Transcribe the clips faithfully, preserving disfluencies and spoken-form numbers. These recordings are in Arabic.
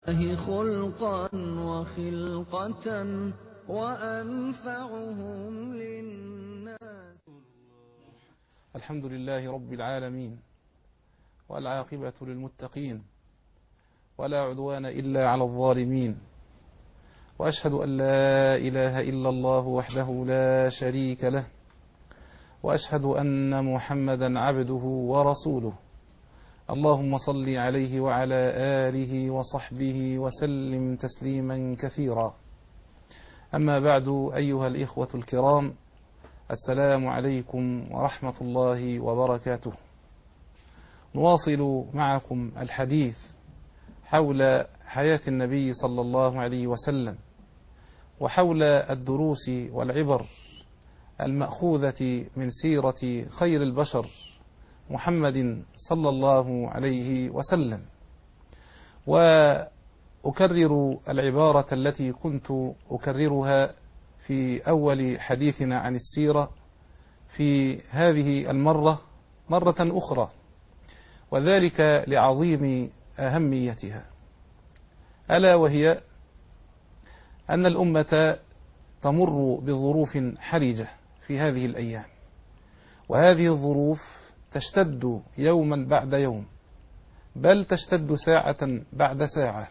خلقا وخلقة وأنفعهم للناس. الحمد لله رب العالمين، والعاقبة للمتقين، ولا عدوان إلا على الظالمين، وأشهد أن لا إله إلا الله وحده لا شريك له، وأشهد أن محمدا عبده ورسوله. اللهم صل عليه وعلى آله وصحبه وسلم تسليما كثيرا. أما بعد، أيها الإخوة الكرام، السلام عليكم ورحمة الله وبركاته. نواصل معكم الحديث حول حياة النبي صلى الله عليه وسلم، وحول الدروس والعبر المأخوذة من سيرة خير البشر محمد صلى الله عليه وسلم. وأكرر العبارة التي كنت أكررها في أول حديثنا عن السيرة في هذه المرة مرة أخرى، وذلك لعظيم أهميتها، ألا وهي أن الأمة تمر بظروف حرجة في هذه الأيام، وهذه الظروف تشتد يوما بعد يوم، بل تشتد ساعة بعد ساعة،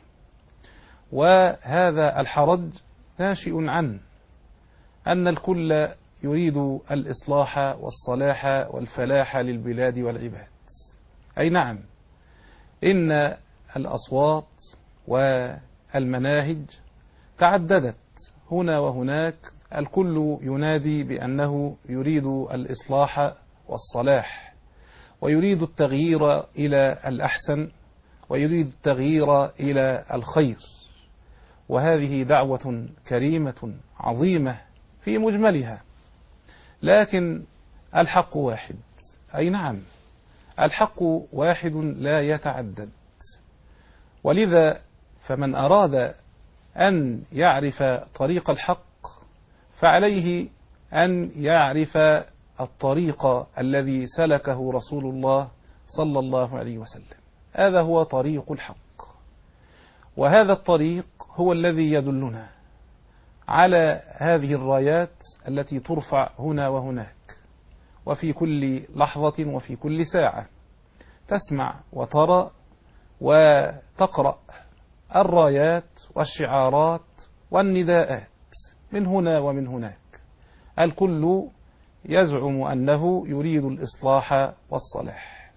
وهذا الحرج ناشئ عن أن الكل يريد الإصلاح والصلاح والفلاح للبلاد والعباد. أي نعم، إن الأصوات والمناهج تعددت هنا وهناك، الكل ينادي بأنه يريد الإصلاح والصلاح، ويريد التغيير إلى الأحسن، ويريد التغيير إلى الخير، وهذه دعوة كريمة عظيمة في مجملها، لكن الحق واحد. أي نعم، الحق واحد لا يتعدد، ولذا فمن أراد أن يعرف طريق الحق فعليه أن يعرف الطريق الذي سلكه رسول الله صلى الله عليه وسلم. هذا هو طريق الحق، وهذا الطريق هو الذي يدلنا على هذه الرايات التي ترفع هنا وهناك، وفي كل لحظة وفي كل ساعة تسمع وترى وتقرأ الرايات والشعارات والنداءات من هنا ومن هناك، الكل يزعم أنه يريد الإصلاح والصلاح.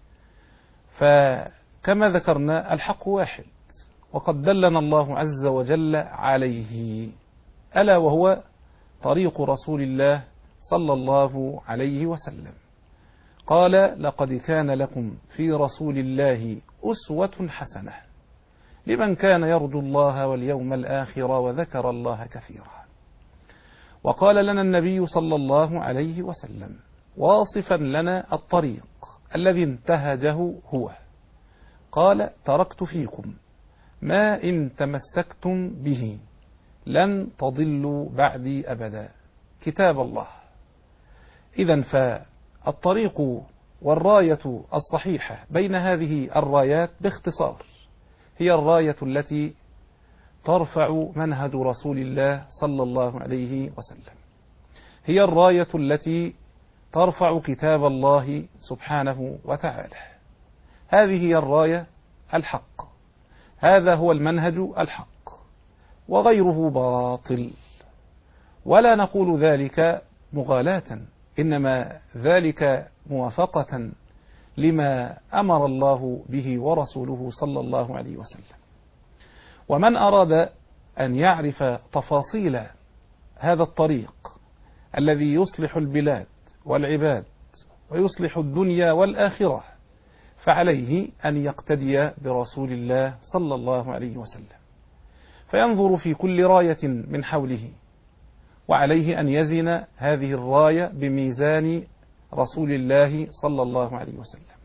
فكما ذكرنا، الحق واحد، وقد دلنا الله عز وجل عليه، ألا وهو طريق رسول الله صلى الله عليه وسلم. قال: لقد كان لكم في رسول الله أسوة حسنة لمن كان يرجو الله واليوم الآخر وذكر الله كثيرا. وقال لنا النبي صلى الله عليه وسلم واصفا لنا الطريق الذي انتهجه هو، قال: تركت فيكم ما إن تمسكتم به لن تضلوا بعدي أبدا، كتاب الله. إذن فالطريق والراية الصحيحة بين هذه الرايات باختصار هي الراية التي ترفع منهج رسول الله صلى الله عليه وسلم، هي الراية التي ترفع كتاب الله سبحانه وتعالى. هذه هي الراية الحق، هذا هو المنهج الحق، وغيره باطل. ولا نقول ذلك مغالاة، إنما ذلك موافقة لما أمر الله به ورسوله صلى الله عليه وسلم. ومن أراد أن يعرف تفاصيل هذا الطريق الذي يصلح البلاد والعباد ويصلح الدنيا والآخرة، فعليه أن يقتدي برسول الله صلى الله عليه وسلم، فينظر في كل راية من حوله، وعليه أن يزن هذه الراية بميزان رسول الله صلى الله عليه وسلم.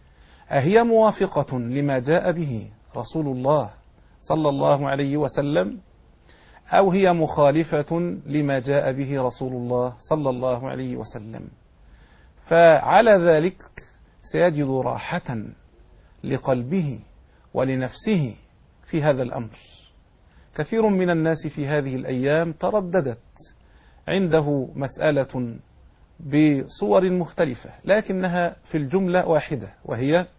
أهي موافقة لما جاء به رسول الله صلى الله عليه وسلم، أو هي مخالفة لما جاء به رسول الله صلى الله عليه وسلم؟ فعلى ذلك سيجد راحة لقلبه ولنفسه في هذا الأمر. كثير من الناس في هذه الأيام ترددت عنده مسألة بصور مختلفة، لكنها في الجملة واحدة، وهي: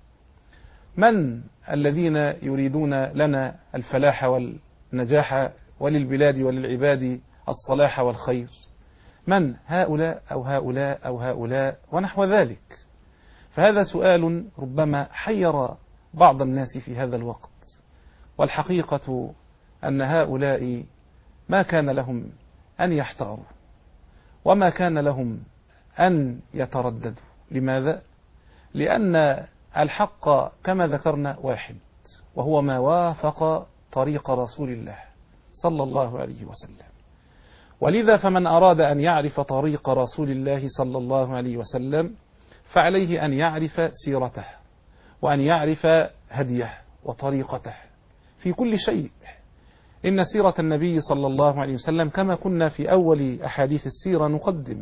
من الذين يريدون لنا الفلاح والنجاح وللبلاد وللعباد الصلاح والخير؟ من هؤلاء أو هؤلاء أو هؤلاء ونحو ذلك. فهذا سؤال ربما حير بعض الناس في هذا الوقت، والحقيقة أن هؤلاء ما كان لهم أن يحتاروا وما كان لهم أن يترددوا. لماذا؟ لأن الحق كما ذكرنا واحد، وهو ما وافق طريق رسول الله صلى الله عليه وسلم. ولذا فمن أراد أن يعرف طريق رسول الله صلى الله عليه وسلم فعليه أن يعرف سيرته، وأن يعرف هديه وطريقته في كل شيء. إن سيرة النبي صلى الله عليه وسلم كما كنا في أول أحاديث السيرة نقدم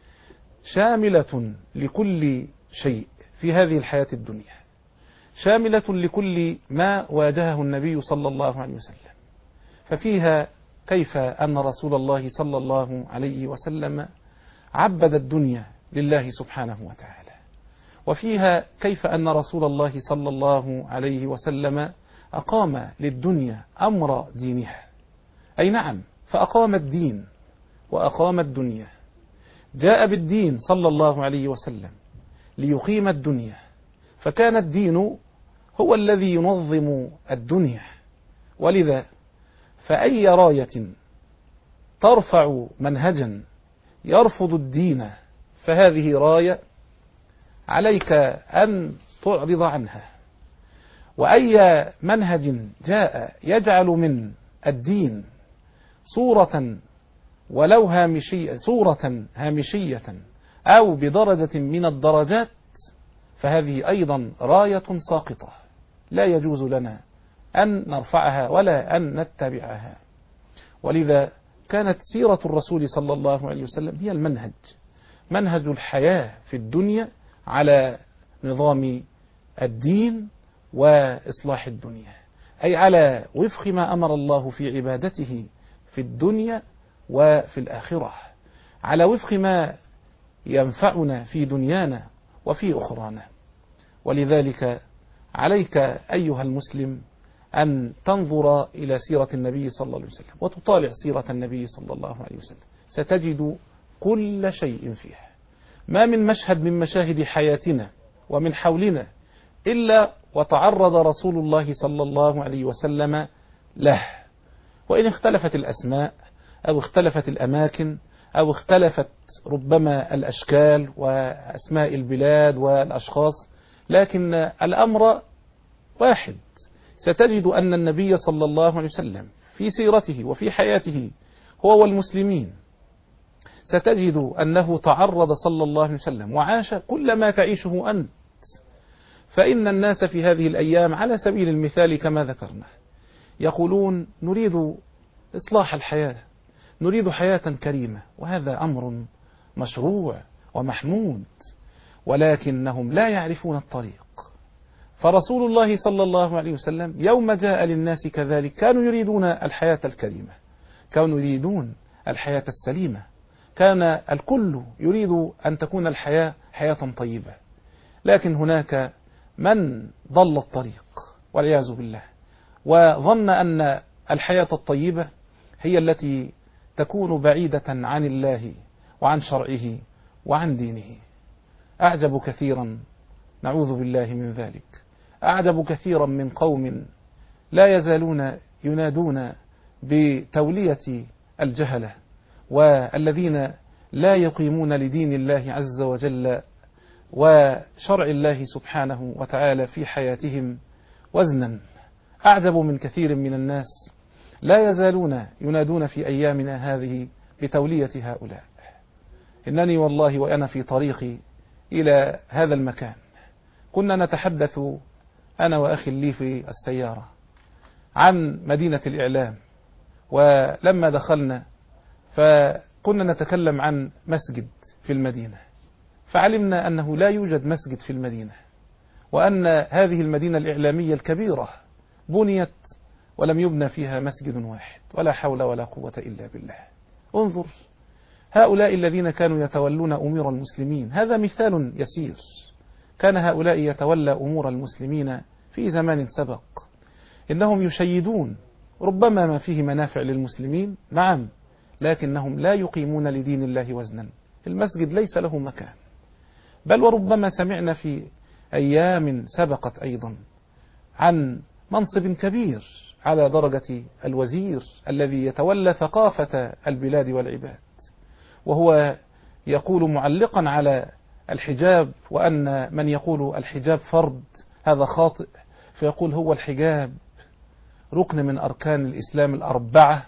شاملة لكل شيء في هذه الحياة الدنيا، شاملة لكل ما واجهه النبي صلى الله عليه وسلم. ففيها كيف أن رسول الله صلى الله عليه وسلم عبد الدنيا لله سبحانه وتعالى، وفيها كيف أن رسول الله صلى الله عليه وسلم أقام للدنيا أمر دينها. أي نعم، فأقام الدين وأقام الدنيا، جاء بالدين صلى الله عليه وسلم ليقيم الدنيا، فكان الدين هو الذي ينظم الدنيا. ولذا فأي راية ترفع منهجا يرفض الدين فهذه راية عليك أن تعرض عنها، وأي منهج جاء يجعل من الدين صورة ولو هامشية صورة هامشية أو بدرجة من الدرجات فهذه أيضا راية ساقطة لا يجوز لنا أن نرفعها ولا أن نتبعها. ولذا كانت سيرة الرسول صلى الله عليه وسلم هي المنهج، منهج الحياة في الدنيا على نظام الدين وإصلاح الدنيا، أي على وفق ما أمر الله في عبادته في الدنيا وفي الآخرة، على وفق ما ينفعنا في دنيانا وفي أخرانا. ولذلك عليك أيها المسلم أن تنظر إلى سيرة النبي صلى الله عليه وسلم وتطالع سيرة النبي صلى الله عليه وسلم، ستجد كل شيء فيها. ما من مشهد من مشاهد حياتنا ومن حولنا إلا وتعرض رسول الله صلى الله عليه وسلم له، وإن اختلفت الأسماء أو اختلفت الأماكن أو اختلفت ربما الأشكال وأسماء البلاد والأشخاص، لكن الأمر واحد. ستجد أن النبي صلى الله عليه وسلم في سيرته وفي حياته هو والمسلمين ستجد أنه تعرض صلى الله عليه وسلم وعاش كل ما تعيشه أنت. فإن الناس في هذه الأيام على سبيل المثال كما ذكرنا يقولون نريد إصلاح الحياة، نريد حياة كريمة، وهذا أمر مشروع ومحمود، ولكنهم لا يعرفون الطريق. فرسول الله صلى الله عليه وسلم يوم جاء للناس كذلك كانوا يريدون الحياة الكريمة، كانوا يريدون الحياة السليمة، كان الكل يريد أن تكون الحياة حياة طيبة. لكن هناك من ضل الطريق والعياذ بالله، وظن أن الحياة الطيبة هي التي تكون بعيدة عن الله وعن شرعه وعن دينه. أعجب كثيرا، نعوذ بالله من ذلك، أعجب كثيرا من قوم لا يزالون ينادون بتولية الجهلة والذين لا يقيمون لدين الله عز وجل وشرع الله سبحانه وتعالى في حياتهم وزنا. أعجب من كثير من الناس لا يزالون ينادون في أيامنا هذه بتولية هؤلاء. إنني والله وأنا في طريقي إلى هذا المكان كنا نتحدث أنا وأخي لي في السيارة عن مدينة الإعلام، ولما دخلنا فكنا نتكلم عن مسجد في المدينة، فعلمنا أنه لا يوجد مسجد في المدينة، وأن هذه المدينة الإعلامية الكبيرة بنيت ولم يبنى فيها مسجد واحد، ولا حول ولا قوة إلا بالله. انظر هؤلاء الذين كانوا يتولون أمور المسلمين، هذا مثال يسير. كان هؤلاء يتولى أمور المسلمين في زمان سبق، إنهم يشيدون ربما ما فيه منافع للمسلمين، نعم، لكنهم لا يقيمون لدين الله وزنا. المسجد ليس له مكان. بل وربما سمعنا في أيام سبقت أيضا عن منصب كبير على درجة الوزير الذي يتولى ثقافة البلاد والعباد، وهو يقول معلقا على الحجاب، وأن من يقول الحجاب فرض هذا خاطئ، فيقول هو الحجاب ركن من أركان الإسلام الأربعة،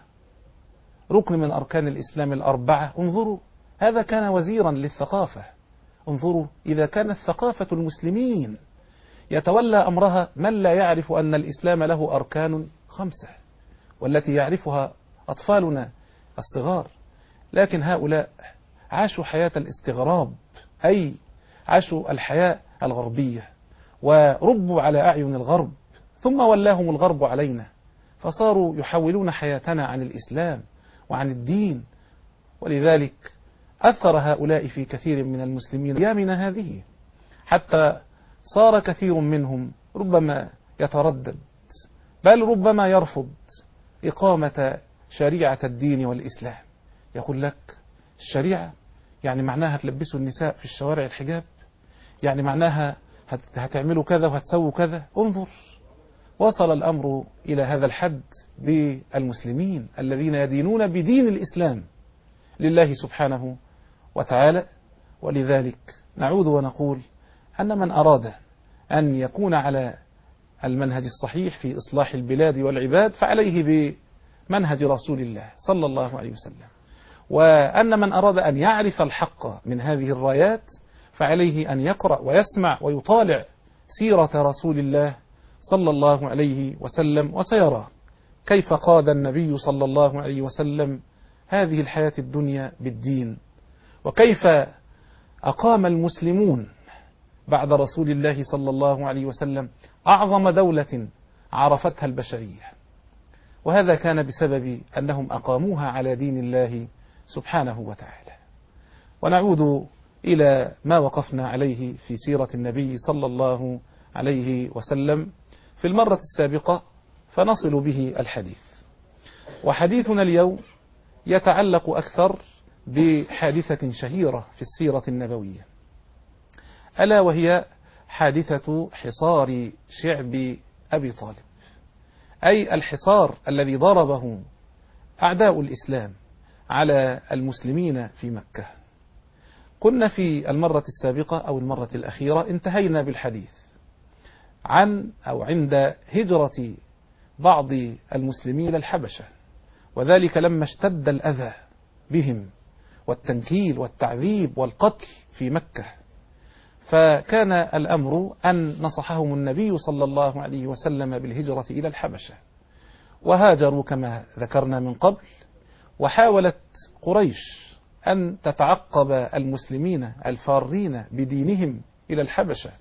ركن من أركان الإسلام الأربعة. انظروا، هذا كان وزيرا للثقافة. انظروا إذا كانت ثقافة المسلمين يتولى أمرها من لا يعرف أن الإسلام له أركان خمسة، والتي يعرفها أطفالنا الصغار، لكن هؤلاء عاشوا حياة الاستغراب، أي عاشوا الحياة الغربية، وربوا على أعين الغرب، ثم ولاهم الغرب علينا، فصاروا يحولون حياتنا عن الإسلام وعن الدين. ولذلك أثر هؤلاء في كثير من المسلمين أيامنا هذه، حتى صار كثير منهم ربما يتردد، بل ربما يرفض إقامة شريعة الدين والإسلام. يقول لك الشريعة يعني معناها تلبسوا النساء في الشوارع الحجاب، يعني معناها هتعملوا كذا وهتسووا كذا. انظر، وصل الأمر إلى هذا الحد بالمسلمين الذين يدينون بدين الإسلام لله سبحانه وتعالى. ولذلك نعود ونقول أن من أراد أن يكون على المنهج الصحيح في إصلاح البلاد والعباد فعليه بمنهج رسول الله صلى الله عليه وسلم، وأن من أراد أن يعرف الحق من هذه الرايات فعليه أن يقرأ ويسمع ويطالع سيرة رسول الله صلى الله عليه وسلم، وسيرى كيف قاد النبي صلى الله عليه وسلم هذه الحياة الدنيا بالدين، وكيف أقام المسلمون بعد رسول الله صلى الله عليه وسلم أعظم دولة عرفتها البشرية، وهذا كان بسبب أنهم أقاموها على دين الله سبحانه وتعالى. ونعود إلى ما وقفنا عليه في سيرة النبي صلى الله عليه وسلم في المرة السابقة، فنصل به الحديث. وحديثنا اليوم يتعلق أكثر بحادثة شهيرة في السيرة النبوية، ألا وهي حادثة حصار شعب أبي طالب، أي الحصار الذي ضربه أعداء الإسلام على المسلمين في مكة. كنا في المرة السابقة أو المرة الأخيرة انتهينا بالحديث عن أو عند هجرة بعض المسلمين إلى الحبشة، وذلك لما اشتد الأذى بهم والتنكيل والتعذيب والقتل في مكة، فكان الأمر أن نصحهم النبي صلى الله عليه وسلم بالهجرة إلى الحبشة، وهاجروا كما ذكرنا من قبل. وحاولت قريش أن تتعقب المسلمين الفارين بدينهم إلى الحبشة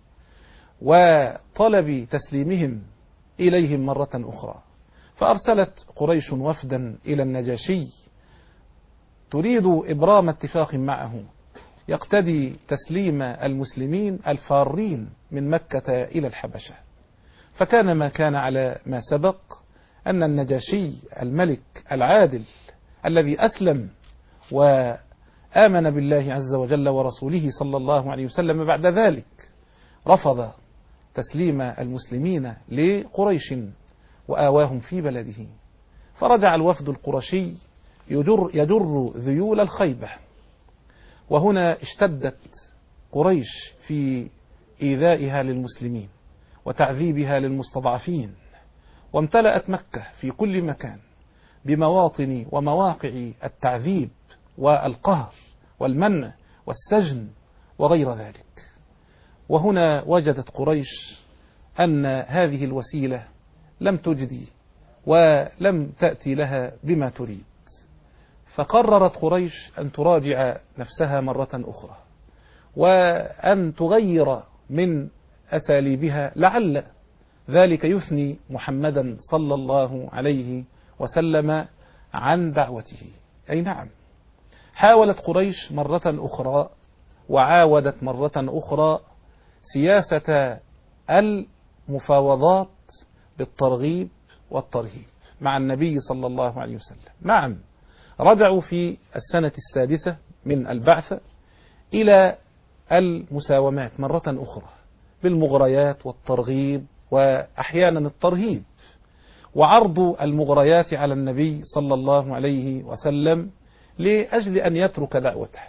وطلب تسليمهم إليهم مرة أخرى، فأرسلت قريش وفدا إلى النجاشي تريد إبرام اتفاق معه يقتضي تسليم المسلمين الفارين من مكة إلى الحبشة. فكان ما كان على ما سبق أن النجاشي الملك العادل الذي أسلم وآمن بالله عز وجل ورسوله صلى الله عليه وسلم بعد ذلك رفض تسليم المسلمين لقريش وآواهم في بلده، فرجع الوفد القرشي يجر, يجر ذيول الخيبة. وهنا اشتدت قريش في إيذائها للمسلمين وتعذيبها للمستضعفين، وامتلأت مكة في كل مكان بمواطن ومواقع التعذيب والقهر والمنع والسجن وغير ذلك. وهنا وجدت قريش أن هذه الوسيلة لم تجدي ولم تأتي لها بما تريد، فقررت قريش أن تراجع نفسها مرة أخرى وأن تغير من أساليبها لعل ذلك يثني محمدا صلى الله عليه وسلم عن دعوته. أي نعم، حاولت قريش مرة أخرى وعاودت مرة أخرى سياسة المفاوضات بالترغيب والترهيب مع النبي صلى الله عليه وسلم. نعم، رجعوا في السنة السادسة من البعثة إلى المساومات مرة أخرى بالمغريات والترغيب وأحيانا الترهيب، وعرض المغريات على النبي صلى الله عليه وسلم لأجل أن يترك دعوته.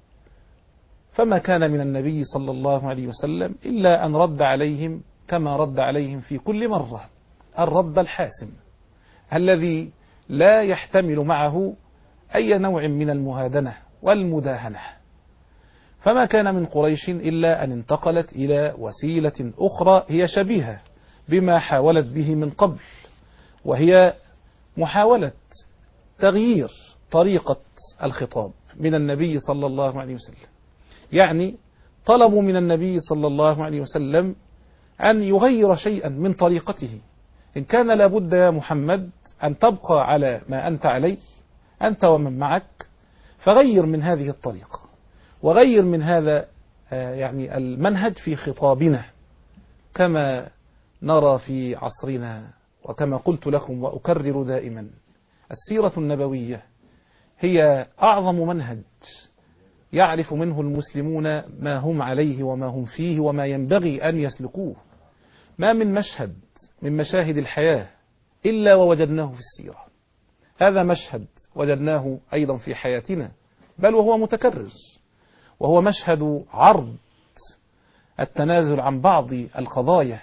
فما كان من النبي صلى الله عليه وسلم إلا أن رد عليهم كما رد عليهم في كل مرة، الرد الحاسم الذي لا يحتمل معه أي نوع من المهادنة والمداهنة. فما كان من قريش إلا أن انتقلت إلى وسيلة أخرى هي شبيهة بما حاولت به من قبل، وهي محاولة تغيير طريقة الخطاب من النبي صلى الله عليه وسلم. يعني طلبوا من النبي صلى الله عليه وسلم أن يغير شيئا من طريقته. إن كان لابد يا محمد أن تبقى على ما أنت عليه أنت ومن معك، فغير من هذه الطريقة وغير من هذا يعني المنهج في خطابنا، كما نرى في عصرنا. وكما قلت لكم وأكرر دائما، السيرة النبوية هي أعظم منهج يعرف منه المسلمون ما هم عليه وما هم فيه وما ينبغي أن يسلكوه. ما من مشهد من مشاهد الحياة إلا ووجدناه في السيرة. هذا مشهد وجدناه أيضا في حياتنا، بل وهو متكرر، وهو مشهد عرض التنازل عن بعض القضايا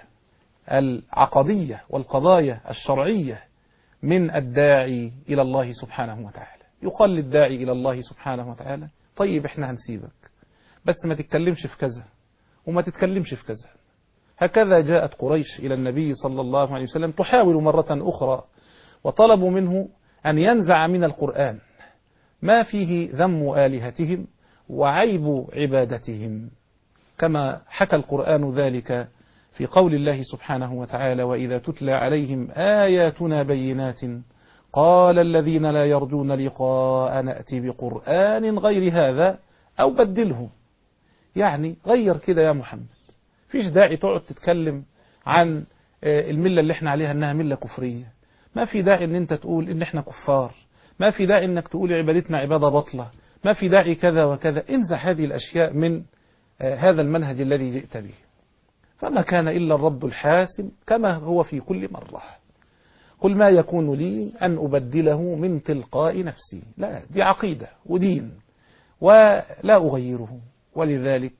العقدية والقضايا الشرعية من الداعي إلى الله سبحانه وتعالى. يقال للداعي إلى الله سبحانه وتعالى: طيب احنا هنسيبك، بس ما تتكلمش في كذا وما تتكلمش في كذا. هكذا جاءت قريش إلى النبي صلى الله عليه وسلم تحاول مرة أخرى، وطلبوا منه أن ينزع من القرآن ما فيه ذم آلهتهم وعيب عبادتهم، كما حكى القرآن ذلك في قول الله سبحانه وتعالى: وإذا تتلى عليهم آياتنا بينات قال الذين لا يرجون لقاء نأتي بقرآن غير هذا أو بدله. يعني غير كده يا محمد، فيش داعي تقعد تتكلم عن الملة اللي احنا عليها انها ملة كفرية، ما في داعي ان انت تقول ان احنا كفار، ما في داعي انك تقول عبادتنا عبادة بطلة، ما في داعي كذا وكذا. انزع هذه الاشياء من هذا المنهج الذي جئت به. فما كان إلا الرد الحاسم كما هو في كل مرة: قل ما يكون لي أن أبدله من تلقاء نفسي. لا، دي عقيدة ودين ولا أغيره. ولذلك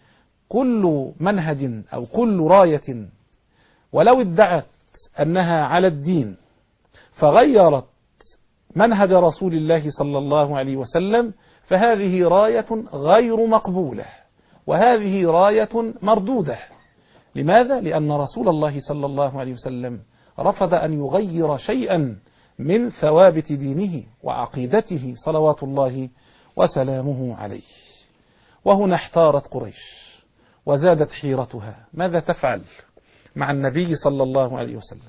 كل منهج أو كل راية ولو ادعت أنها على الدين فغيرت منهج رسول الله صلى الله عليه وسلم فهذه راية غير مقبولة، وهذه راية مردودة. لماذا؟ لأن رسول الله صلى الله عليه وسلم رفض أن يغير شيئا من ثوابت دينه وعقيدته صلوات الله وسلامه عليه. وهنا احتارت قريش وزادت حيرتها، ماذا تفعل مع النبي صلى الله عليه وسلم؟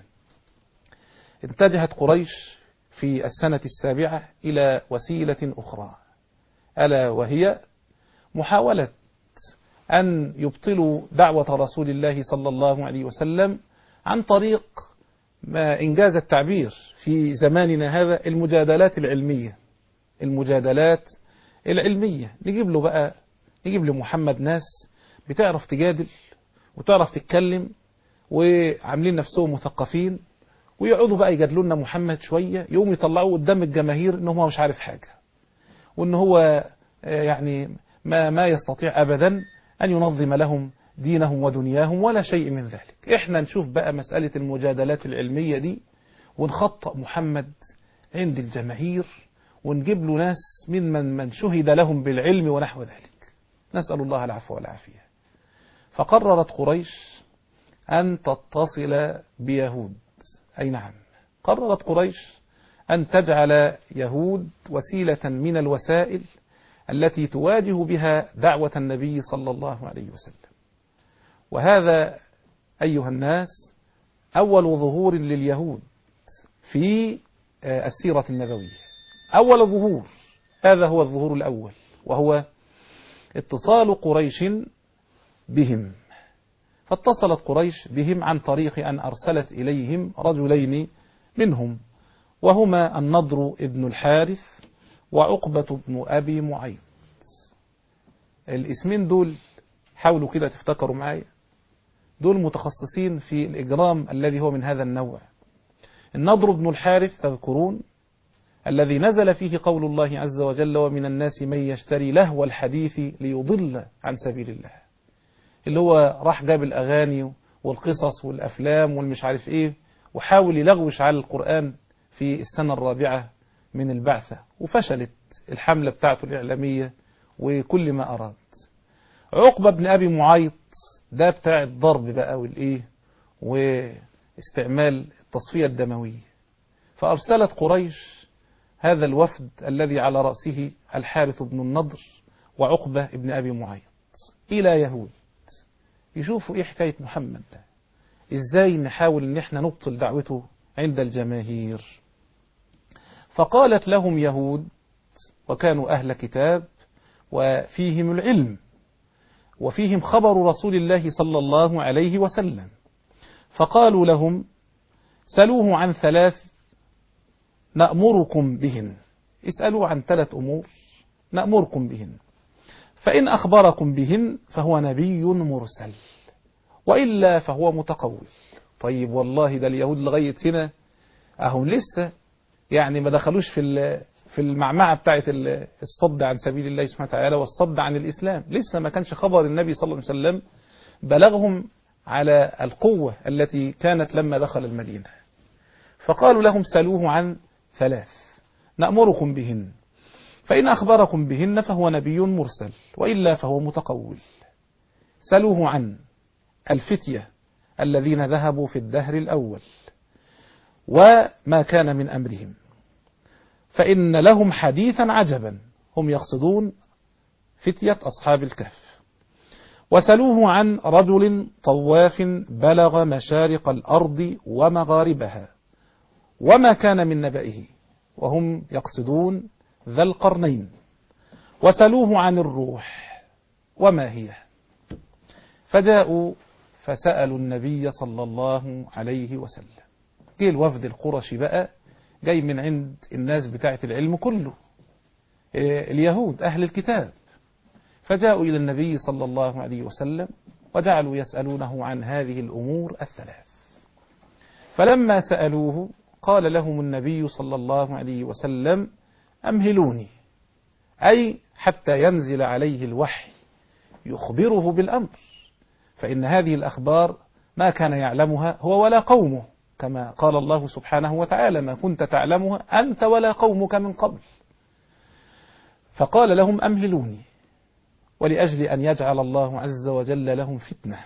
اتجهت قريش في السنة السابعة إلى وسيلة أخرى، ألا وهي محاولة أن يبطلوا دعوة رسول الله صلى الله عليه وسلم عن طريق ما إنجاز التعبير في زماننا هذا المجادلات العلمية. المجادلات العلمية نجيب له بقى نجيب لمحمد ناس بتعرف تجادل وتعرف تتكلم وعاملين نفسهم مثقفين، ويقعدوا بقى يجادلوا لنا محمد شوية، يقوموا يطلعوا قدام الجماهير إنه هو مش عارف حاجة، وإن هو يعني ما ما يستطيع أبدا أن ينظم لهم دينهم ودنياهم ولا شيء من ذلك. إحنا نشوف بقى مسألة المجادلات العلمية دي ونخطأ محمد عند الجماهير ونجيب له ناس من من, من شهد لهم بالعلم ونحو ذلك. نسأل الله العفو والعافية. فقررت قريش أن تتصل بيهود. أي نعم، قررت قريش أن تجعل يهود وسيلة من الوسائل التي تواجه بها دعوة النبي صلى الله عليه وسلم. وهذا أيها الناس أول ظهور لليهود في السيرة النبوية. أول ظهور، هذا هو الظهور الأول، وهو اتصال قريش بهم. فاتصلت قريش بهم عن طريق أن أرسلت إليهم رجلين منهم، وهما النضر ابن الحارث وعقبة بن أبي معيط. الاسمين دول حاولوا كده تفتكروا معايا، دول متخصصين في الإجرام الذي هو من هذا النوع. النضر بن الحارث تذكرون الذي نزل فيه قول الله عز وجل: ومن الناس من يشتري لهو الحديث ليضل عن سبيل الله، اللي هو راح جاب الأغاني والقصص والأفلام والمش عارف إيه، وحاول يلغوش على القرآن في السنة الرابعة من البعثة، وفشلت الحملة بتاعته الإعلامية وكل ما أراد. عقبة بن أبي معيط ده بتاع الضرب بقى والإيه واستعمال التصفية الدموية. فأرسلت قريش هذا الوفد الذي على رأسه الحارث بن النضر وعقبة بن أبي معيط إلى يهود، يشوفوا إيه حكاية محمد ده، إزاي نحاول إن إحنا نبطل دعوته عند الجماهير. فقالت لهم يهود، وكانوا أهل كتاب وفيهم العلم وفيهم خبر رسول الله صلى الله عليه وسلم، فقالوا لهم: سلوه عن ثلاث نأمركم بهن، اسألوا عن ثلاث أمور نأمركم بهن، فإن أخبركم بهن فهو نبي مرسل، وإلا فهو متقول. طيب والله ده اليهود لغاية هنا أهم لسه يعني ما دخلوش في في المعمعة بتاعت الصد عن سبيل الله سبحانه وتعالى والصد عن الإسلام، لسه ما كانش خبر النبي صلى الله عليه وسلم بلغهم على القوة التي كانت لما دخل المدينة. فقالوا لهم: سلوه عن ثلاث نأمركم بهن، فإن أخبركم بهن فهو نبي مرسل، وإلا فهو متقول. سلوه عن الفتية الذين ذهبوا في الدهر الأول وما كان من أمرهم، فإن لهم حديثا عجبا، هم يقصدون فتية أصحاب الكهف. وسلوه عن رجل طواف بلغ مشارق الأرض ومغاربها وما كان من نبئه، وهم يقصدون ذا القرنين. وسلوه عن الروح وما هي. فجاءوا فسألوا النبي صلى الله عليه وسلم. جه الوفد القرشي بقى جاي من عند الناس بتاعة العلم كله، اليهود أهل الكتاب، فجاءوا إلى النبي صلى الله عليه وسلم وجعلوا يسألونه عن هذه الأمور الثلاث. فلما سألوه قال لهم النبي صلى الله عليه وسلم: أمهلوني، أي حتى ينزل عليه الوحي يخبره بالأمر، فإن هذه الأخبار ما كان يعلمها هو ولا قومه، كما قال الله سبحانه وتعالى: ما كنت تعلمها أنت ولا قومك من قبل. فقال لهم: أمهلوني، ولأجل أن يجعل الله عز وجل لهم فتنة.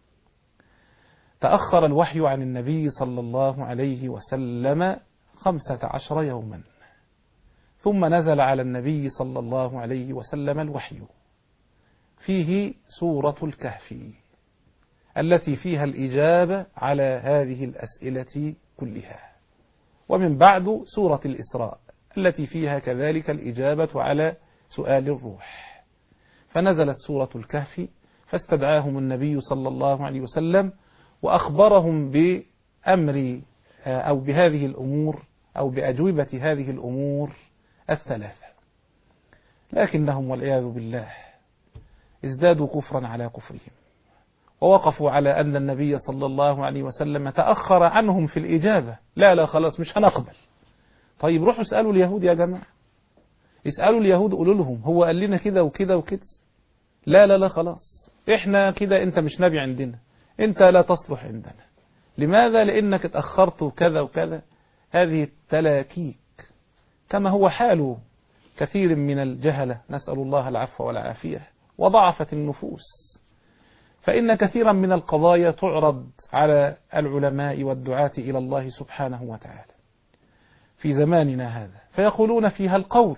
تأخر الوحي عن النبي صلى الله عليه وسلم خمسة عشر يوما، ثم نزل على النبي صلى الله عليه وسلم الوحي فيه سورة الكهف التي فيها الإجابة على هذه الأسئلة كلها، ومن بعد سورة الإسراء التي فيها كذلك الإجابة على سؤال الروح. فنزلت سورة الكهف فاستدعاهم النبي صلى الله عليه وسلم وأخبرهم بأمر أو بهذه الأمور أو بأجوبة هذه الأمور الثلاثة، لكنهم والعياذ بالله ازدادوا كفرا على كفرهم، ووقفوا على أن النبي صلى الله عليه وسلم تأخر عنهم في الإجابة. لا لا خلاص مش هنقبل. طيب روحوا اسألوا اليهود يا جماعة، اسألوا اليهود قولوا لهم هو قال لنا كده وكده وكده. لا لا لا خلاص احنا كده، انت مش نبي عندنا، انت لا تصلح عندنا. لماذا؟ لأنك اتأخرت كذا وكذا. هذه التلاكيك كما هو حال كثير من الجهلة، نسأل الله العفو والعافية، وضعفت النفوس. فإن كثيرا من القضايا تعرض على العلماء والدعاة إلى الله سبحانه وتعالى في زماننا هذا، فيقولون فيها القول،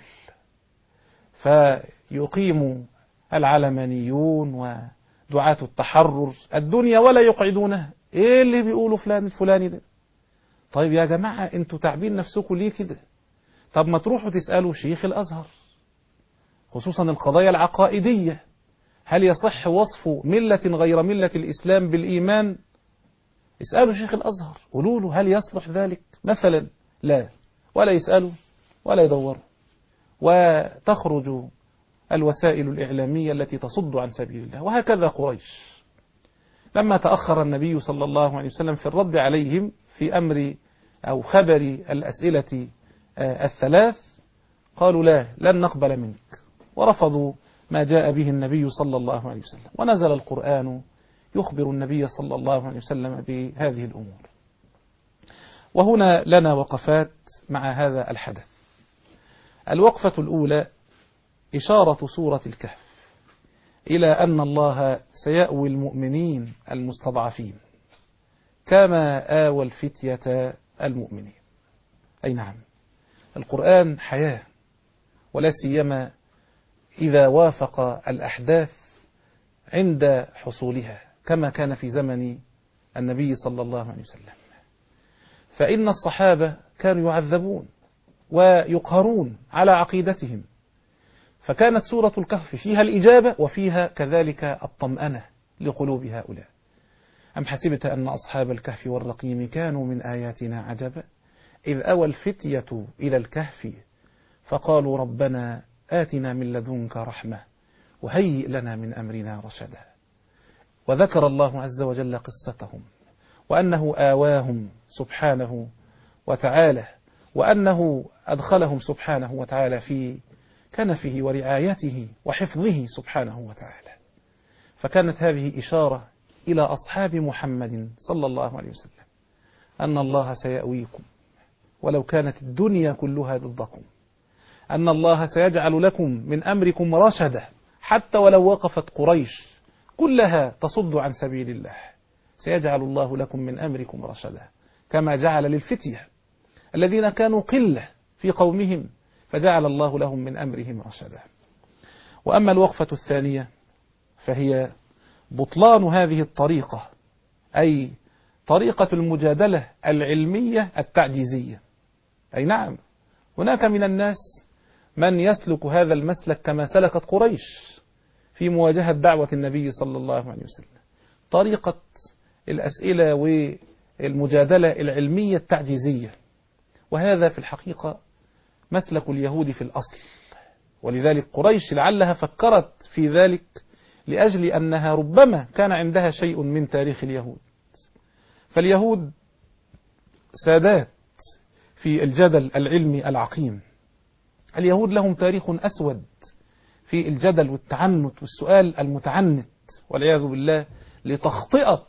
فيقيم العلمانيون ودعاة التحرر الدنيا ولا يقعدونها ايه اللي بيقولوا فلان الفلاني ده؟ طيب يا جماعة انتوا تعبين نفسكم ليه كده؟ طب ما تروحوا تسألوا شيخ الأزهر، خصوصا القضايا العقائدية، هل يصح وصف ملة غير ملة الإسلام بالإيمان؟ اسألوا شيخ الأزهر، قولوا له هل يصلح ذلك مثلا؟ لا، ولا يسألوا ولا يدوروا، وتخرج الوسائل الإعلامية التي تصد عن سبيل الله. وهكذا قريش لما تأخر النبي صلى الله عليه وسلم في الرد عليهم في أمر أو خبر الأسئلة الثلاث، قالوا لا، لن نقبل منك، ورفضوا ما جاء به النبي صلى الله عليه وسلم. ونزل القرآن يخبر النبي صلى الله عليه وسلم بهذه الأمور. وهنا لنا وقفات مع هذا الحدث. الوقفة الأولى إشارة سورة الكهف إلى أن الله سيأوي المؤمنين المستضعفين كما آوى الفتية المؤمنين. أي نعم، القرآن حياة، ولا سيما إذا وافق الأحداث عند حصولها كما كان في زمن النبي صلى الله عليه وسلم. فإن الصحابة كانوا يعذبون ويقهرون على عقيدتهم، فكانت سورة الكهف فيها الإجابة وفيها كذلك الطمأنة لقلوب هؤلاء. أم حسبت أن أصحاب الكهف والرقيم كانوا من آياتنا عجبا إذ أوى الفتية إلى الكهف فقالوا ربنا آتنا من لدنك رحمة وهيئ لنا من أمرنا رشدا. وذكر الله عز وجل قصتهم، وأنه آواهم سبحانه وتعالى، وأنه أدخلهم سبحانه وتعالى في كنفه ورعايته وحفظه سبحانه وتعالى. فكانت هذه إشارة إلى أصحاب محمد صلى الله عليه وسلم أن الله سيأويكم ولو كانت الدنيا كلها ضدكم، أن الله سيجعل لكم من أمركم رشدا حتى ولو وقفت قريش كلها تصد عن سبيل الله، سيجعل الله لكم من أمركم رشدا كما جعل للفتية الذين كانوا قلة في قومهم فجعل الله لهم من أمرهم رشدا. وأما الوقفة الثانية فهي بطلان هذه الطريقة، أي طريقة المجادلة العلمية التعجيزية. أي نعم، هناك من الناس من يسلك هذا المسلك كما سلكت قريش في مواجهة دعوة النبي صلى الله عليه وسلم، طريقة الأسئلة والمجادلة العلمية التعجيزية. وهذا في الحقيقة مسلك اليهود في الأصل، ولذلك قريش لعلها فكرت في ذلك لأجل أنها ربما كان عندها شيء من تاريخ اليهود. فاليهود سادات في الجدل العلمي العقيم، اليهود لهم تاريخ أسود في الجدل والتعنت والسؤال المتعنت والعياذ بالله لتخطئة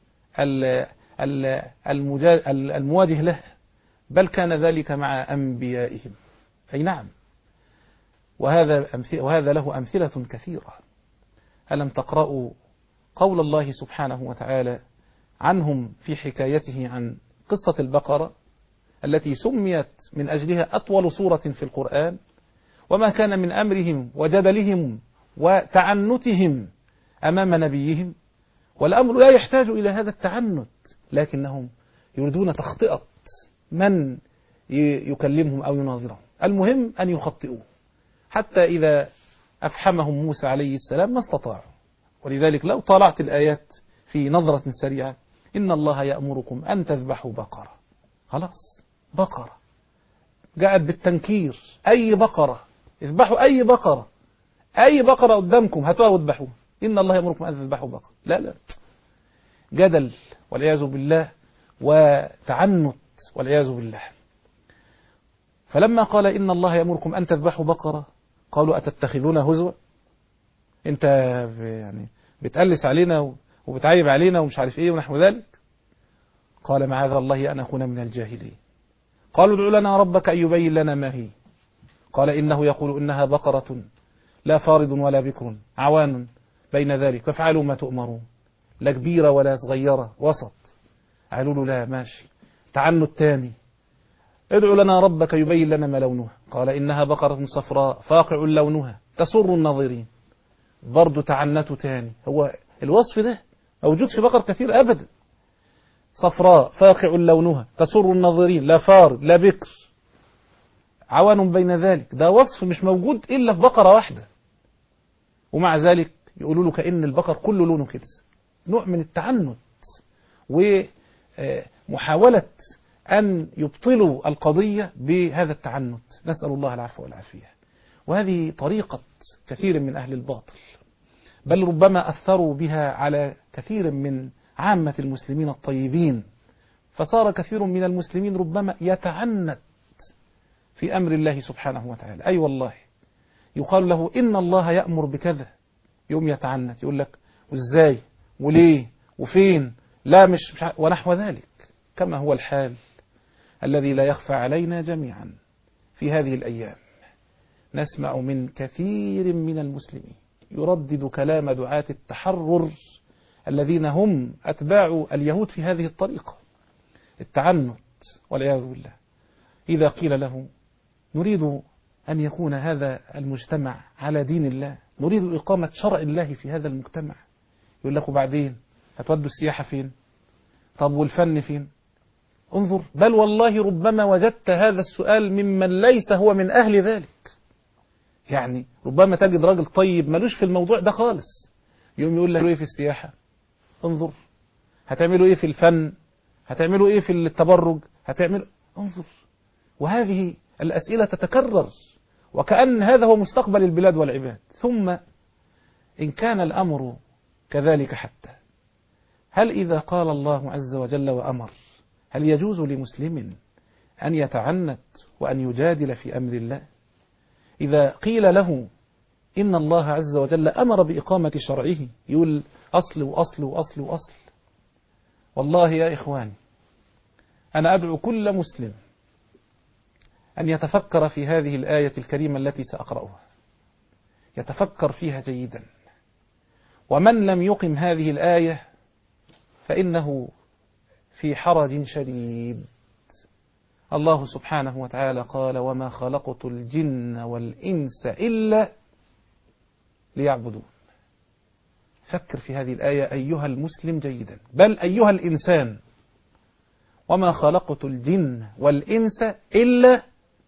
المواجه له، بل كان ذلك مع أنبيائهم. أي نعم، وهذا وهذا له أمثلة كثيرة. ألم تقرأوا قول الله سبحانه وتعالى عنهم في حكايته عن قصة البقرة التي سميت من أجلها أطول سورة في القرآن، وما كان من أمرهم وجدلهم وتعنتهم أمام نبيهم؟ والأمر لا يحتاج إلى هذا التعنت، لكنهم يريدون تخطئة من يكلمهم أو يناظرهم. المهم أن يخطئوه، حتى إذا أفحمهم موسى عليه السلام ما استطاعوا. ولذلك لو طالعت الآيات في نظرة سريعة، إن الله يأمركم أن تذبحوا بقرة، خلاص بقرة جاءت بالتنكير، أي بقرة، اذبحوا أي بقرة، أي بقرة قدامكم هاتوها واذبحوها، إن الله يأمركم أن تذبحوا بقرة. لا لا، جدل والعياذ بالله وتعنت والعياذ بالله. فلما قال إن الله يأمركم أن تذبحوا بقرة قالوا أتتخذون هزوا، أنت يعني بتقلس علينا وبتعيب علينا ومش عارف إيه ونحو ذلك. قال معاذ الله أن أكون من الجاهلين. قالوا ادع لنا ربك أن يبين لنا ما هي. قال إنه يقول إنها بقرة لا فارض ولا بكر عوان بين ذلك فافعلوا ما تؤمرون، لا كبيرة ولا صغيرة وسط. قالوا له لا ماشي. تعنت تاني، ادعوا لنا ربك يبين لنا ما لونها. قال إنها بقرة صفراء فاقع لونها تسر الناظرين. برضو تعنته تاني. هو الوصف ده موجود في بقر كثير أبدا، صفراء فاقع لونها تسر الناظرين، لا فارض لا بكر، عوان بين ذلك. ده وصف مش موجود إلا في بقرة واحدة، ومع ذلك يقولوا له كأن البقر كله لونه كده. نوع من التعنت ومحاولة أن يبطلوا القضية بهذا التعنت. نسأل الله العفو والعافية. وهذه طريقة كثير من أهل الباطل، بل ربما أثروا بها على كثير من عامة المسلمين الطيبين، فصار كثير من المسلمين ربما يتعنت في أمر الله سبحانه وتعالى. أي أيوة والله، يقال له إن الله يأمر بكذا، يوم يتعنت يقول لك وإزاي وليه وفين، لا مش, مش ونحو ذلك، كما هو الحال الذي لا يخفى علينا جميعا في هذه الأيام. نسمع من كثير من المسلمين يردد كلام دعاة التحرر الذين هم أتباع اليهود في هذه الطريقة، التعنت والعياذ بالله. إذا قيل له نريد أن يكون هذا المجتمع على دين الله، نريد إقامة شرع الله في هذا المجتمع، يقول لك بعدين هتودوا السياحة فين؟ طب والفن فين؟ انظر، بل والله ربما وجدت هذا السؤال ممن ليس هو من أهل ذلك. يعني ربما تجد راجل طيب ملوش في الموضوع ده خالص، يوم يقول لك ايه في السياحة؟ انظر. هتعملوا ايه في الفن؟ هتعملوا ايه في التبرج؟ هتعملوا، انظر. وهذه الأسئلة تتكرر، وكأن هذا هو مستقبل البلاد والعباد. ثم إن كان الأمر كذلك حتى، هل إذا قال الله عز وجل وأمر، هل يجوز لمسلم أن يتعنت وأن يجادل في أمر الله؟ إذا قيل له إن الله عز وجل أمر بإقامة شرعه، يقول أصل وأصل وأصل وأصل. والله يا إخواني، أنا أدعو كل مسلم أن يتفكر في هذه الآية الكريمة التي سأقرأها، يتفكر فيها جيدا. ومن لم يقم هذه الآية فإنه في حرج شديد. الله سبحانه وتعالى قال وما خلقت الجن والإنس إلا ليعبدون. فكر في هذه الآية أيها المسلم جيدا، بل أيها الإنسان. وما خلقت الجن والإنس إلا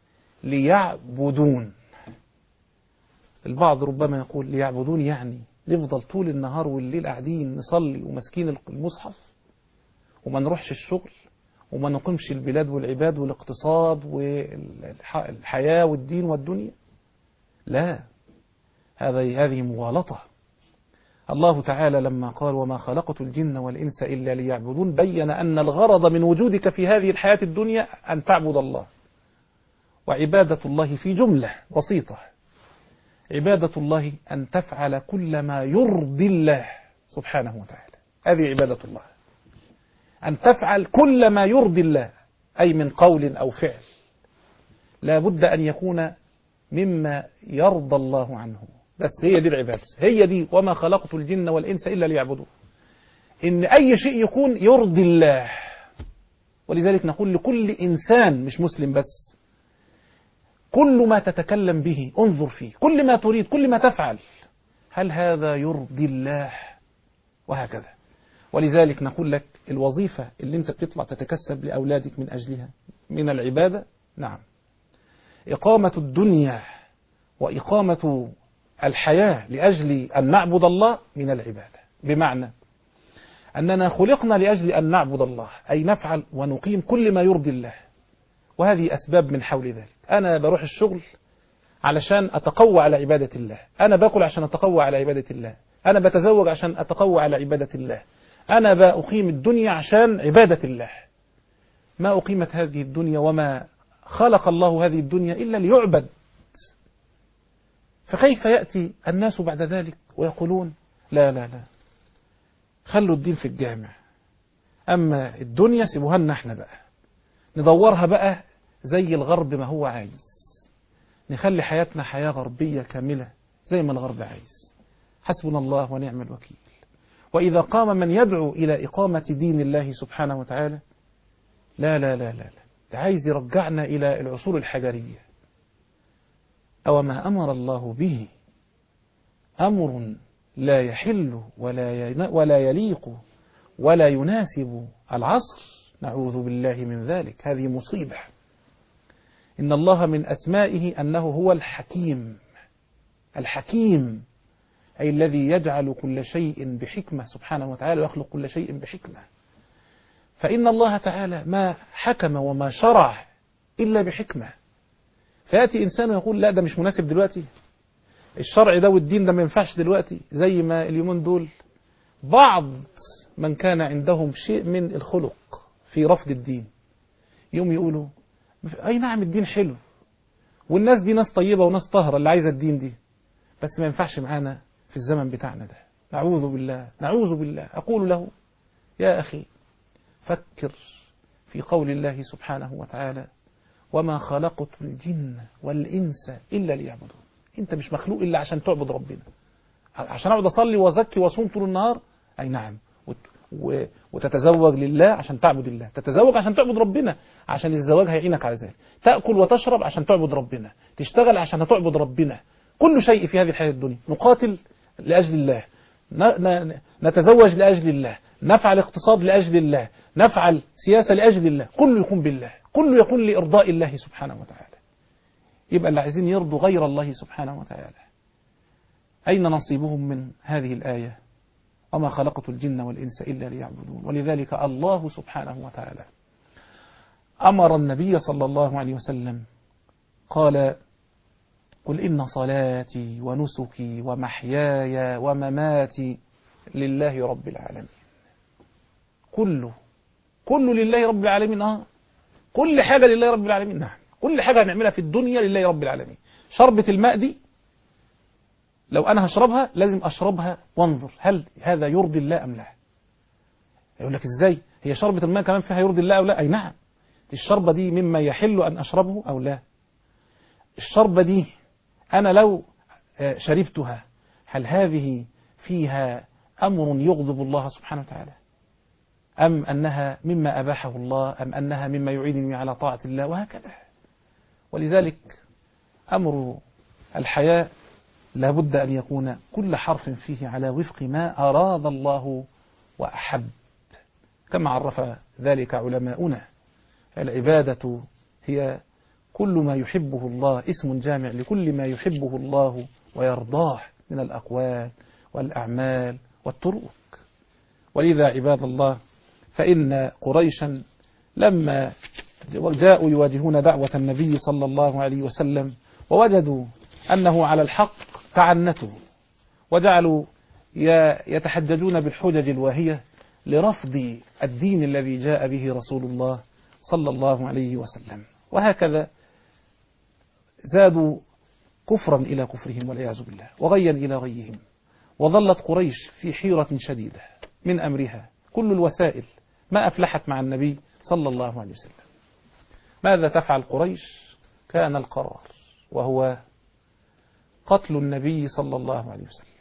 ليعبدون. البعض ربما يقول ليعبدون يعني نفضل طول النهار والليل قاعدين نصلي ومسكين المصحف وما نروحش الشغل وما نقيمش البلاد والعباد والاقتصاد والحياة والدين والدنيا؟ لا، هذه هذه مغالطة. الله تعالى لما قال وما خلقت الجن والإنس إلا ليعبدون، بين أن الغرض من وجودك في هذه الحياة الدنيا أن تعبد الله. وعبادة الله في جملة بسيطة، عبادة الله أن تفعل كل ما يرضي الله سبحانه وتعالى. هذه عبادة الله، أن تفعل كل ما يرضي الله، أي من قول أو فعل لا بد أن يكون مما يرضى الله عنه. بس هي دي العبادة، هي دي وما خلقت الجن والإنس إلا ليعبدون، إن أي شيء يكون يرضي الله. ولذلك نقول لكل إنسان مش مسلم بس، كل ما تتكلم به انظر فيه، كل ما تريد، كل ما تفعل، هل هذا يرضي الله؟ وهكذا. ولذلك نقول لك الوظيفة اللي انت بتطلع تتكسب لأولادك من أجلها من العبادة، نعم، إقامة الدنيا وإقامة الحياة لأجل أن نعبد الله من العبادة، بمعنى أننا خلقنا لأجل أن نعبد الله، أي نفعل ونقيم كل ما يرضي الله. وهذه أسباب من حول ذلك. أنا بروح الشغل علشان أتقوى على عبادة الله، أنا باكل عشان أتقوى على عبادة الله، أنا بتزوج عشان أتقوى على عبادة الله، أنا بأقيم الدنيا عشان عبادة الله. ما أقيمت هذه الدنيا وما خلق الله هذه الدنيا إلا ليعبد. فكيف يأتي الناس بعد ذلك ويقولون لا لا لا، خلوا الدين في الجامع، أما الدنيا سيبوها لنا احنا بقى، ندورها بقى زي الغرب ما هو عايز، نخلي حياتنا حياة غربية كاملة زي ما الغرب عايز. حسبنا الله ونعم الوكيل. وإذا قام من يدعو إلى إقامة دين الله سبحانه وتعالى، لا لا لا لا لا، ده عايز يرجعنا إلى العصور الحجرية. أو ما أمر الله به أمر لا يحل ولا ولا يليق ولا يناسب العصر، نعوذ بالله من ذلك، هذه مصيبة. إن الله من أسمائه أنه هو الحكيم. الحكيم أي الذي يجعل كل شيء بحكمة سبحانه وتعالى، ويخلق كل شيء بحكمة. فإن الله تعالى ما حكم وما شرع إلا بحكمة. فيأتي إنسان ويقول لا ده مش مناسب دلوقتي، الشرع ده والدين ده ما ينفعش دلوقتي، زي ما اليومين دول بعض من كان عندهم شيء من الخلق في رفض الدين يوم يقولوا أي نعم الدين حلو، والناس دي ناس طيبة وناس طاهرة اللي عايزة الدين دي، بس ما ينفعش معانا في الزمن بتاعنا ده. نعوذ بالله نعوذ بالله. أقول له يا أخي فكر في قول الله سبحانه وتعالى وما خلقت الجن والإنس إلا ليعبدون. أنت مش مخلوق إلا عشان تعبد ربنا، عشان أقعد أصلي وأزكي وأصوم طول النهار، أي نعم، وتتزوج لله عشان تعبد الله، تتزوج عشان تعبد ربنا، عشان الزواج هيعينك على ذلك، تأكل وتشرب عشان تعبد ربنا، تشتغل عشان تعبد ربنا، كل شيء في هذه الحياة الدنيا. نقاتل لأجل الله، نتزوج لأجل الله، نفعل اقتصاد لأجل الله، نفعل سياسة لأجل الله، كله يكون بالله، كله يكون لإرضاء الله سبحانه وتعالى. يبقى اللي عايزين يرضوا غير الله سبحانه وتعالى أين نصيبهم من هذه الآية؟ وما خلقت الجن والإنس إلا ليعبدون. ولذلك الله سبحانه وتعالى أمر النبي صلى الله عليه وسلم قال قل إن صلاتي ونسكي ومحياي ومماتي لله رب العالمين. كله كله لله رب العالمين. آه كل حاجة لله رب العالمين. نعم كل حاجة هنعملها في الدنيا لله رب العالمين. شربة الماء دي لو أنا هشربها لازم أشربها وانظر هل هذا يرضي الله أم لا. يقول لك إزاي هي شربة الماء كمان فيها يرضي الله أو لا؟ أي نعم. الشربة دي مما يحل أن أشربه أو لا؟ الشربة دي أنا لو شربتها هل هذه فيها أمر يغضب الله سبحانه وتعالى، أم أنها مما أباحه الله، أم أنها مما يعينني على طاعة الله، وهكذا. ولذلك أمر الحياة لابد أن يكون كل حرف فيه على وفق ما أراد الله وأحب، كما عرف ذلك علماؤنا. العبادة هي كل ما يحبه الله، اسم جامع لكل ما يحبه الله ويرضاه من الأقوال والأعمال والطرق. ولذا عباد الله فإن قريشا لما جاءوا يواجهون دعوة النبي صلى الله عليه وسلم ووجدوا أنه على الحق تعنتوا وجعلوا يتحججون بالحجج الواهية لرفض الدين الذي جاء به رسول الله صلى الله عليه وسلم. وهكذا زادوا كفرا إلى كفرهم والعياذ بالله، وغيا إلى غيهم. وظلت قريش في حيرة شديدة من أمرها، كل الوسائل ما أفلحت مع النبي صلى الله عليه وسلم. ماذا تفعل قريش؟ كان القرار وهو قتل النبي صلى الله عليه وسلم.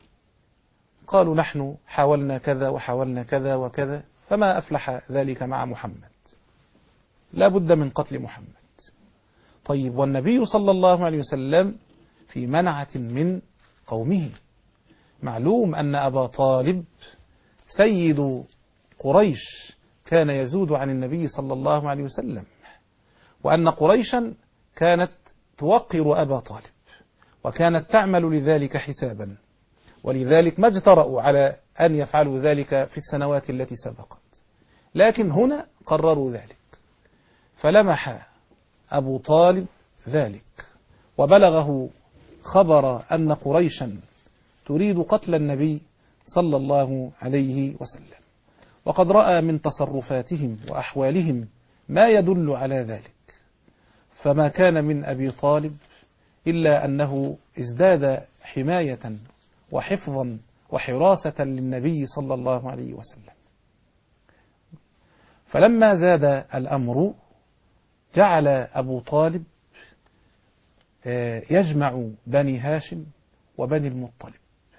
قالوا نحن حاولنا كذا وحاولنا كذا وكذا فما أفلح ذلك مع محمد، لا بد من قتل محمد. طيب والنبي صلى الله عليه وسلم في منعة من قومه، معلوم أن أبا طالب سيد قريش كان يزود عن النبي صلى الله عليه وسلم، وأن قريشا كانت توقر أبا طالب وكانت تعمل لذلك حسابا، ولذلك ما اجترأوا على أن يفعلوا ذلك في السنوات التي سبقت. لكن هنا قرروا ذلك، فلمح أبو طالب ذلك وبلغه خبر أن قريشا تريد قتل النبي صلى الله عليه وسلم، وقد رأى من تصرفاتهم وأحوالهم ما يدل على ذلك، فما كان من أبي طالب إلا أنه ازداد حماية وحفظا وحراسة للنبي صلى الله عليه وسلم. فلما زاد الأمر جعل أبو طالب يجمع بني هاشم وبني المطلب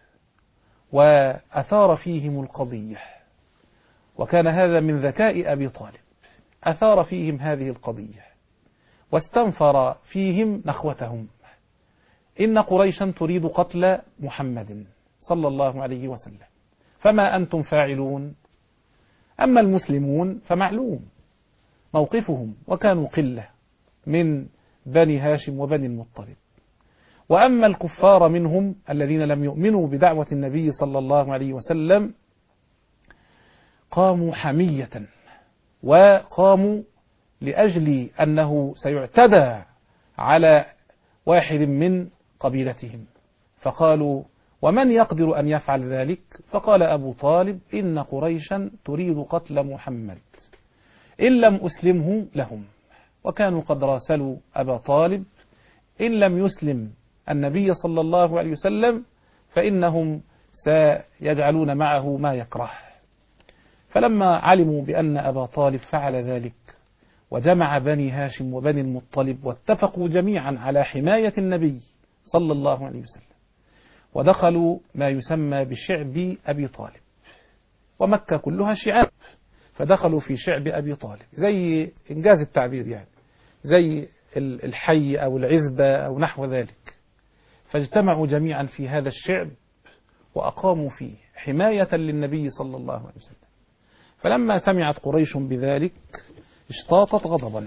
وأثار فيهم القضية، وكان هذا من ذكاء أبي طالب، أثار فيهم هذه القضية واستنفر فيهم نخوتهم. إن قريشا تريد قتل محمد صلى الله عليه وسلم، فما أنتم فاعلون؟ أما المسلمون فمعلوم موقفهم، وكانوا قلة من بني هاشم وبني المطلب. وأما الكفار منهم الذين لم يؤمنوا بدعوة النبي صلى الله عليه وسلم قاموا حمية، وقاموا لأجل أنه سيعتدى على واحد من قبيلتهم، فقالوا: ومن يقدر أن يفعل ذلك؟ فقال أبو طالب: إن قريشا تريد قتل محمد إن لم أسلمه لهم. وكانوا قد راسلوا أبا طالب: إن لم يسلم النبي صلى الله عليه وسلم فإنهم سيجعلون معه ما يكره. فلما علموا بأن أبا طالب فعل ذلك وجمع بني هاشم وبني المطلب واتفقوا جميعا على حماية النبي صلى الله عليه وسلم، ودخلوا ما يسمى بشعب أبي طالب، ومكة كلها شعاب، فدخلوا في شعب أبي طالب، زي إنجاز التعبير يعني، زي الحي أو العزبة أو نحو ذلك. فاجتمعوا جميعا في هذا الشعب وأقاموا فيه حماية للنبي صلى الله عليه وسلم. فلما سمعت قريش بذلك اشتاطت غضبا،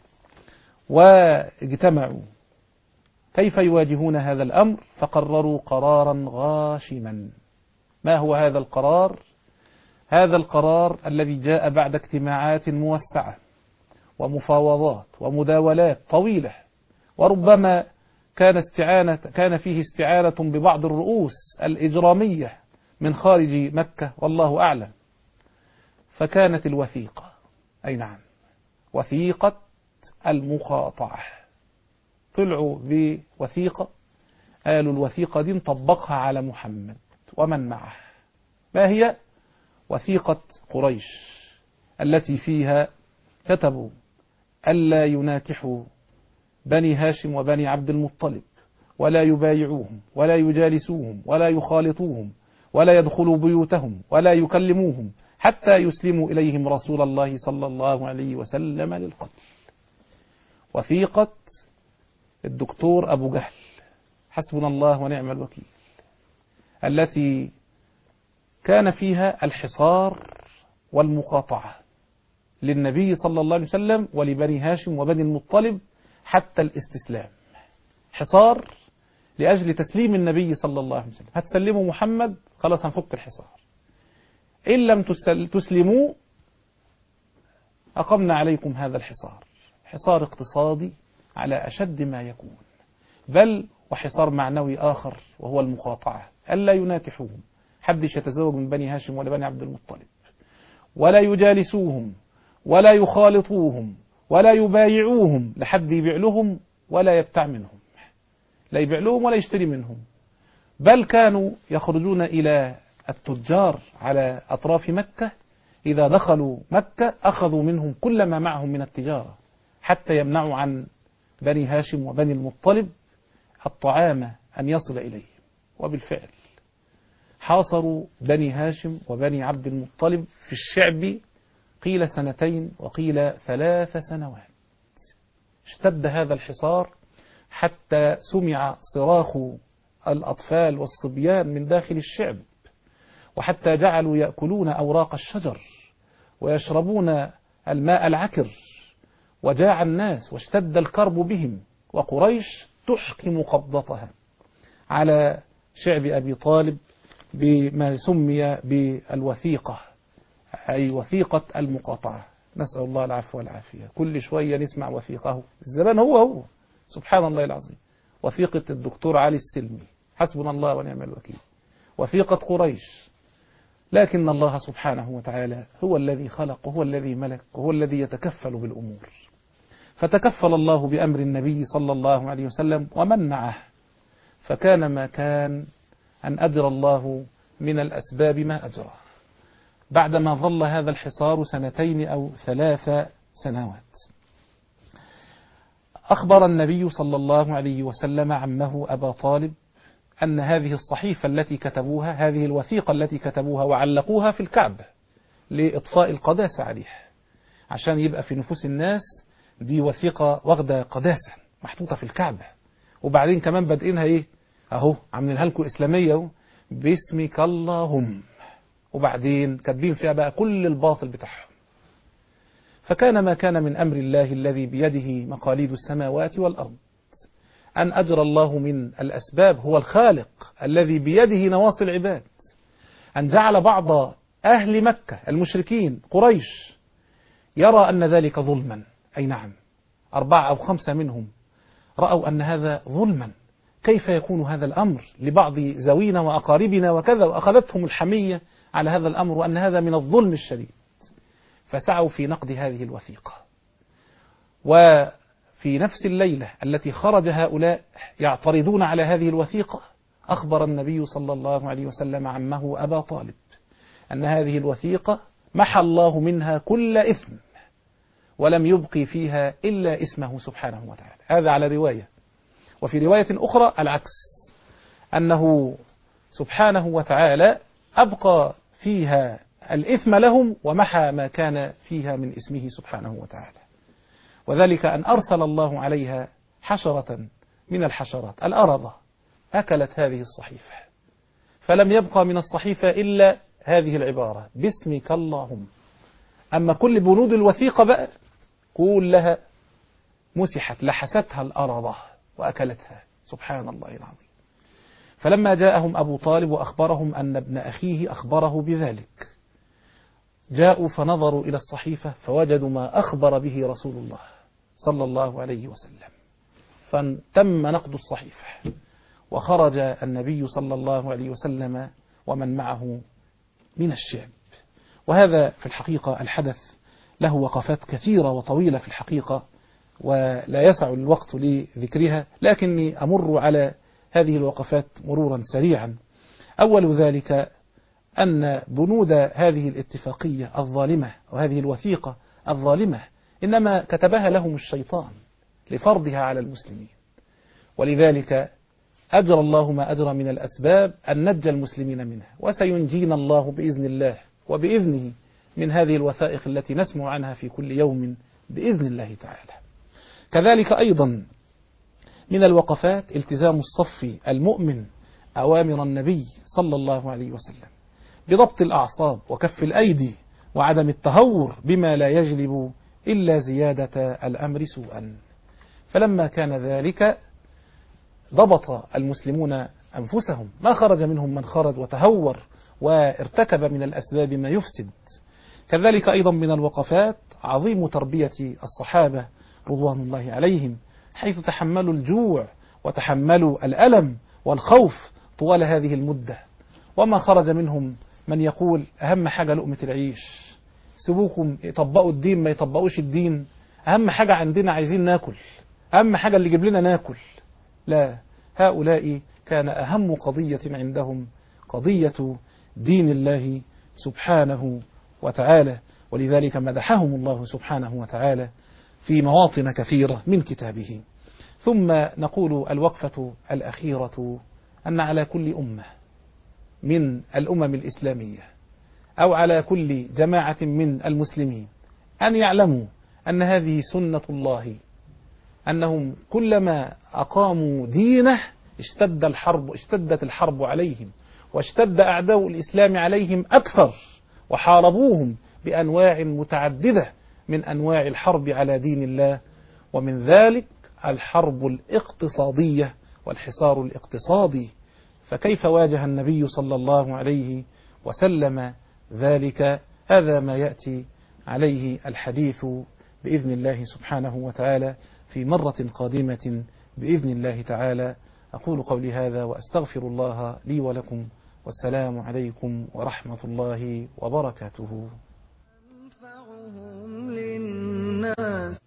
واجتمعوا كيف يواجهون هذا الأمر، فقرروا قرارا غاشما. ما هو هذا القرار؟ هذا القرار الذي جاء بعد اجتماعات موسعة ومفاوضات ومداولات طويلة، وربما كان استعانة كان فيه استعانة ببعض الرؤوس الإجرامية من خارج مكة والله أعلم. فكانت الوثيقة، أي نعم، وثيقة المقاطعة. طلعوا بوثيقة، قالوا الوثيقة دي نطبقها على محمد ومن معه. ما هي؟ وثيقة قريش التي فيها كتبوا ألا يناكحوا بني هاشم وبني عبد المطلب، ولا يبايعوهم ولا يجالسوهم ولا يخالطوهم ولا يدخلوا بيوتهم ولا يكلموهم حتى يسلموا إليهم رسول الله صلى الله عليه وسلم للقتل. وثيقة الدكتور أبو جهل حسبنا الله ونعم الوكيل، التي كان فيها الحصار والمقاطعة للنبي صلى الله عليه وسلم ولبني هاشم وبني المطلب حتى الاستسلام. حصار لأجل تسليم النبي صلى الله عليه وسلم، هتسلموا محمد خلاص هنفك الحصار، إن لم تسلموا أقمنا عليكم هذا الحصار. حصار اقتصادي على أشد ما يكون، بل وحصار معنوي آخر وهو المقاطعة، ألا يناكحوهم، حدش يتزوج من بني هاشم ولا بني عبد المطلب، ولا يجالسوهم ولا يخالطوهم ولا يبايعوهم، لحد يبيع لهم ولا يبتاع منهم، لا يبيع لهم ولا يشتري منهم. بل كانوا يخرجون إلى التجار على أطراف مكة، إذا دخلوا مكة أخذوا منهم كل ما معهم من التجارة حتى يمنعوا عن بني هاشم وبني المطلب الطعام أن يصل إليه. وبالفعل حاصروا بني هاشم وبني عبد المطلب في الشعب قيل سنتين وقيل ثلاث سنوات. اشتد هذا الحصار حتى سمع صراخ الأطفال والصبيان من داخل الشعب، وحتى جعلوا يأكلون أوراق الشجر ويشربون الماء العكر، وجاع الناس واشتد الكرب بهم، وقريش تحكم قبضتها على شعب أبي طالب بما سمي بالوثيقة، أي وثيقة المقاطعة. نسأل الله العفو والعافية. كل شوية نسمع وثيقه، الزمان هو هو سبحان الله العظيم. وثيقة الدكتور علي السلمي حسبنا الله ونعم الوكيل، وثيقة قريش. لكن الله سبحانه وتعالى هو الذي خلق وهو الذي ملك وهو الذي يتكفل بالأمور. فتكفل الله بأمر النبي صلى الله عليه وسلم ومن معه، فكان ما كان أن أجرى الله من الأسباب ما أجرى. بعدما ظل هذا الحصار سنتين أو ثلاث سنوات، أخبر النبي صلى الله عليه وسلم عمه أبا طالب أن هذه الصحيفة التي كتبوها، هذه الوثيقة التي كتبوها وعلقوها في الكعبة لإطفاء القداسة عليها، عشان يبقى في نفوس الناس دي وثيقة واخدة قداسة محطوطة في الكعبة. وبعدين كمان بادئينها إيه؟ أهو عاملينها لكم إسلامية، باسمك اللهم، وبعدين كاتبين فيها بقى كل الباطل بتاعهم. فكان ما كان من أمر الله الذي بيده مقاليد السماوات والأرض، أن أجرى الله من الأسباب، هو الخالق الذي بيده نواصي العباد، أن جعل بعض أهل مكة المشركين قريش يرى أن ذلك ظلما. أي نعم، أربعة أو خمسة منهم رأوا أن هذا ظلما، كيف يكون هذا الأمر لبعض زوينا وأقاربنا وكذا، وأخذتهم الحمية على هذا الأمر وأن هذا من الظلم الشديد، فسعوا في نقد هذه الوثيقة. وفي نفس الليلة التي خرج هؤلاء يعترضون على هذه الوثيقة، أخبر النبي صلى الله عليه وسلم عمه أبا طالب أن هذه الوثيقة محى الله منها كل إثم ولم يبقي فيها إلا اسمه سبحانه وتعالى. هذا على رواية، وفي رواية أخرى العكس، أنه سبحانه وتعالى أبقى فيها الإثم لهم ومحى ما كان فيها من اسمه سبحانه وتعالى. وذلك أن أرسل الله عليها حشرة من الحشرات، الأرضة، أكلت هذه الصحيفة، فلم يبقى من الصحيفة إلا هذه العبارة: باسمك اللهم. أما كل بنود الوثيقة بقى كلها مسحت، لحستها الأرضة وأكلتها، سبحان الله العظيم. فلما جاءهم أبو طالب وأخبرهم أن ابن أخيه أخبره بذلك، جاءوا فنظروا إلى الصحيفة فوجدوا ما أخبر به رسول الله صلى الله عليه وسلم، فتم نقد الصحيفة، وخرج النبي صلى الله عليه وسلم ومن معه من الشعب. وهذا في الحقيقة الحدث له وقفات كثيرة وطويلة في الحقيقة، ولا يسع الوقت لذكرها، لكني أمر على هذه الوقفات مرورا سريعا. أول ذلك أن بنود هذه الاتفاقية الظالمة وهذه الوثيقة الظالمة إنما كتبها لهم الشيطان لفرضها على المسلمين، ولذلك أجرى الله ما أجرى من الأسباب أن نجى المسلمين منها، وسينجينا الله بإذن الله وبإذنه من هذه الوثائق التي نسمع عنها في كل يوم بإذن الله تعالى. كذلك أيضا من الوقفات التزام الصف المؤمن أوامر النبي صلى الله عليه وسلم بضبط الأعصاب وكف الأيدي وعدم التهور بما لا يجلب إلا زيادة الأمر سوءا. فلما كان ذلك ضبط المسلمون أنفسهم، ما خرج منهم من خرج وتهور وارتكب من الأسباب ما يفسد. كذلك أيضا من الوقفات عظيم تربية الصحابة رضوان الله عليهم، حيث تحملوا الجوع وتحملوا الألم والخوف طوال هذه المدة، وما خرج منهم من يقول أهم حاجة لقمة العيش، سيبوكم يطبقوا الدين ما يطبقوش الدين، أهم حاجة عندنا عايزين ناكل، أهم حاجة اللي يجيب لنا ناكل. لا، هؤلاء كان أهم قضية عندهم قضية دين الله سبحانه وتعالى، ولذلك مدحهم الله سبحانه وتعالى في مواطن كثيرة من كتابه. ثم نقول الوقفة الأخيرة أن على كل أمة من الأمم الإسلامية أو على كل جماعة من المسلمين أن يعلموا أن هذه سنة الله، أنهم كلما أقاموا دينه اشتد الحرب اشتدت الحرب عليهم، واشتد أعداء الإسلام عليهم أكثر، وحاربوهم بأنواع متعددة من أنواع الحرب على دين الله، ومن ذلك الحرب الاقتصادية والحصار الاقتصادي. فكيف واجه النبي صلى الله عليه وسلم ذلك؟ هذا ما يأتي عليه الحديث بإذن الله سبحانه وتعالى في مرة قادمة بإذن الله تعالى. أقول قولي هذا وأستغفر الله لي ولكم، والسلام عليكم ورحمة الله وبركاته. أنفعهم للناس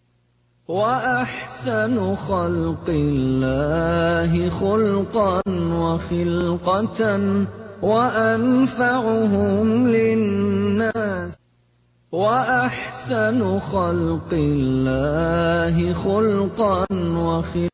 وأحسن خلق الله خلقا وخلقة، وأنفعهم للناس وأحسن خلق الله خلقا وخلقة.